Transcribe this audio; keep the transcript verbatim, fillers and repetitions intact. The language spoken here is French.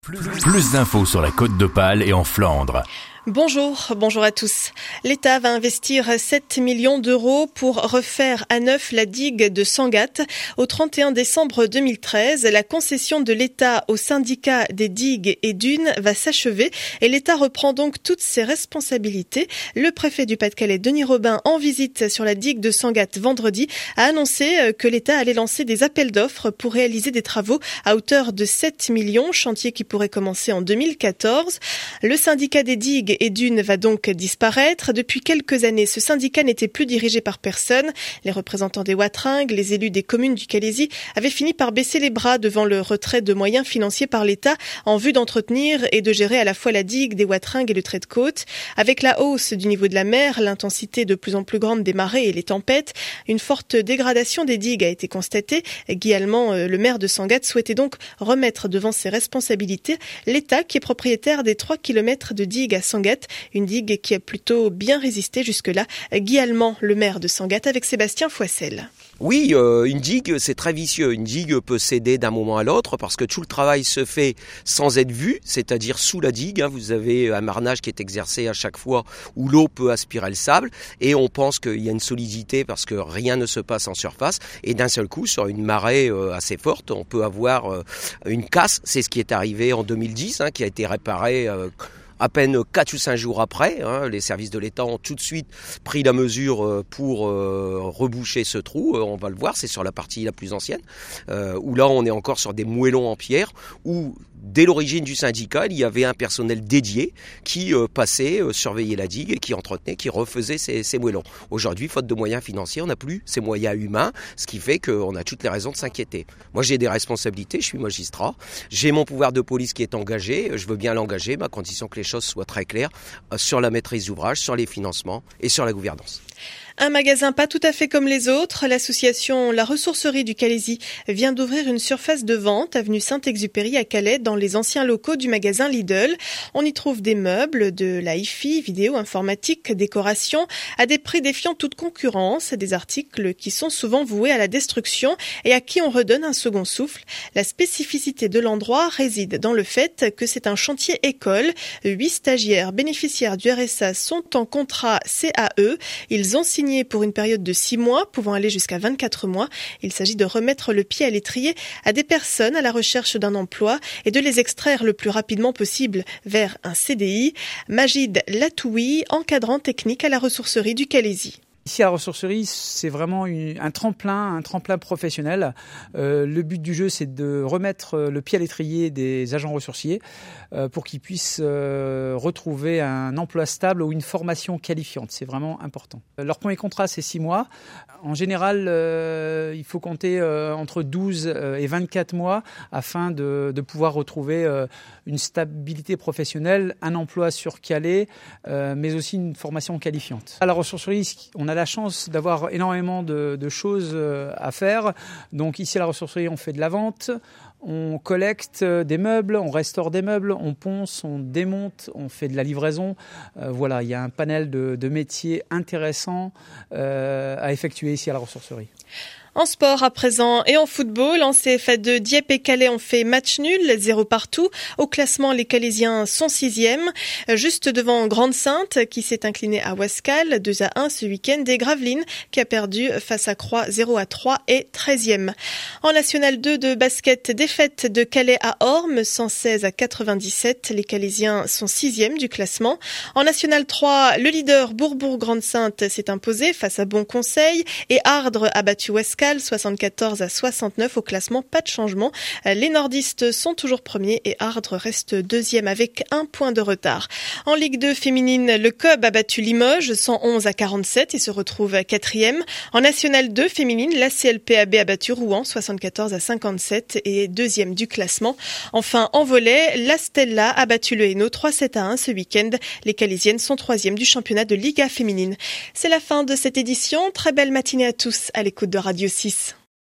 Plus, plus d'infos sur la Côte d'Opale et en Flandre. Bonjour, bonjour à tous. L'État va investir sept millions d'euros pour refaire à neuf la digue de Sangatte. Au trente et un décembre deux mille treize, la concession de l'État au syndicat des digues et dunes va s'achever et l'État reprend donc toutes ses responsabilités. Le préfet du Pas-de-Calais, Denis Robin, en visite sur la digue de Sangatte vendredi, a annoncé que l'État allait lancer des appels d'offres pour réaliser des travaux à hauteur de sept millions, chantier qui pourrait commencer en deux mille quatorze. Le syndicat des digues et dunes va donc disparaître. Depuis quelques années, ce syndicat n'était plus dirigé par personne. Les représentants des Watringues, les élus des communes du Calaisis avaient fini par baisser les bras devant le retrait de moyens financiers par l'État en vue d'entretenir et de gérer à la fois la digue des Watringues et le trait de côte. Avec la hausse du niveau de la mer, l'intensité de plus en plus grande des marées et les tempêtes, une forte dégradation des digues a été constatée. Guy Allemand, le maire de Sangatte, souhaitait donc remettre devant ses responsabilités l'État qui est propriétaire des trois kilomètres de digue à Sangatte. Une digue qui a plutôt bien résisté jusque-là. Guy Allemand, le maire de Sangatte, avec Sébastien Foissel. Oui, euh, une digue, c'est très vicieux. Une digue peut céder d'un moment à l'autre parce que tout le travail se fait sans être vu, c'est-à-dire sous la digue. Hein. Vous avez un marnage qui est exercé à chaque fois où l'eau peut aspirer le sable et on pense qu'il y a une solidité parce que rien ne se passe en surface. Et d'un seul coup, sur une marée euh, assez forte, on peut avoir euh, une casse. C'est ce qui est arrivé en deux mille dix, hein, qui a été réparé euh, à peine quatre ou cinq jours après. Hein, les services de l'État ont tout de suite pris la mesure pour euh, reboucher ce trou. Euh, on va le voir, c'est sur la partie la plus ancienne, euh, où là on est encore sur des moellons en pierre, où dès l'origine du syndicat, il y avait un personnel dédié qui euh, passait, euh, surveillait la digue et qui entretenait, qui refaisait ces, ces moellons. Aujourd'hui, faute de moyens financiers, on n'a plus ces moyens humains, ce qui fait qu'on a toutes les raisons de s'inquiéter. Moi, j'ai des responsabilités, je suis magistrat, j'ai mon pouvoir de police qui est engagé, je veux bien l'engager, mais à condition que les choses soient très claires euh, sur la maîtrise d'ouvrage, sur les financements et sur la gouvernance. Un magasin pas tout à fait comme les autres, l'association La Ressourcerie du Calaisis vient d'ouvrir une surface de vente avenue Saint-Exupéry à Calais dans les anciens locaux du magasin Lidl. On y trouve des meubles, de la hi-fi, vidéo, informatique, décoration, à des prix défiant toute concurrence, des articles qui sont souvent voués à la destruction et à qui on redonne un second souffle. La spécificité de l'endroit réside dans le fait que c'est un chantier école. Huit stagiaires bénéficiaires du R S A sont en contrat C A E. Ils ont signé pour une période de six mois, pouvant aller jusqu'à vingt-quatre mois. Il s'agit de remettre le pied à l'étrier à des personnes à la recherche d'un emploi et de les extraire le plus rapidement possible vers un C D I. Majid Latoui, encadrant technique à la ressourcerie du Calaisis. Ici à la ressourcerie, c'est vraiment une, un tremplin, un tremplin professionnel. Euh, le but du jeu, c'est de remettre le pied à l'étrier des agents ressourciers euh, pour qu'ils puissent euh, retrouver un emploi stable ou une formation qualifiante. C'est vraiment important. Leur premier contrat, c'est six mois. En général, euh, il faut compter euh, entre douze et vingt-quatre mois afin de, de pouvoir retrouver euh, une stabilité professionnelle, un emploi sur Calais, euh, mais aussi une formation qualifiante. À la ressourcerie, on a la chance d'avoir énormément de, de choses à faire. Donc ici à la ressourcerie, on fait de la vente, on collecte des meubles, on restaure des meubles, on ponce, on démonte, on fait de la livraison. Euh, voilà, il y a un panel de, de métiers intéressants euh, à effectuer ici à la ressourcerie. En sport à présent et en football, en C F A deux, Dieppe et Calais ont fait match nul, zéro partout. Au classement, les Calaisiens sont sixième, juste devant Grande-Sainte qui s'est incliné à Wascal, deux à un ce week-end, et Gravelines qui a perdu face à Croix, zéro à trois, et treizième. En National deux de basket, défaite de Calais à Ormes, cent seize à quatre-vingt-dix-sept. Les Calaisiens sont sixième du classement. En National trois, le leader Bourbourg-Grande-Sainte s'est imposé face à Bon Conseil et Ardres a battu Wascal, soixante-quatorze à soixante-neuf. Au classement, pas de changement. Les nordistes sont toujours premiers et Ardres reste deuxième avec un point de retard. En Ligue deux féminine, le C O B a battu Limoges cent onze à quarante-sept et se retrouve quatrième. En National deux féminine, la C L P A B a battu Rouen soixante-quatorze à cinquante-sept et est deuxième du classement. Enfin, en volley, la Stella a battu le Hainaut trois sept à un ce week-end. Les Calaisiennes sont troisième du championnat de Liga féminine. C'est la fin de cette édition. Très belle matinée à tous à l'écoute de Radio six.